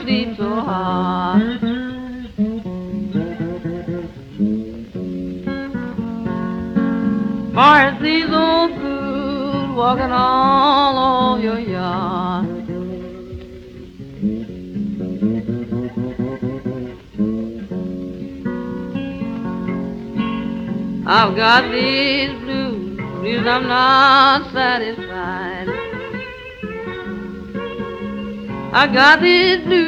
sleep so hard. For it's these old fools walking all over your yard. I've got these blues, I'm not satisfied. I got these blues.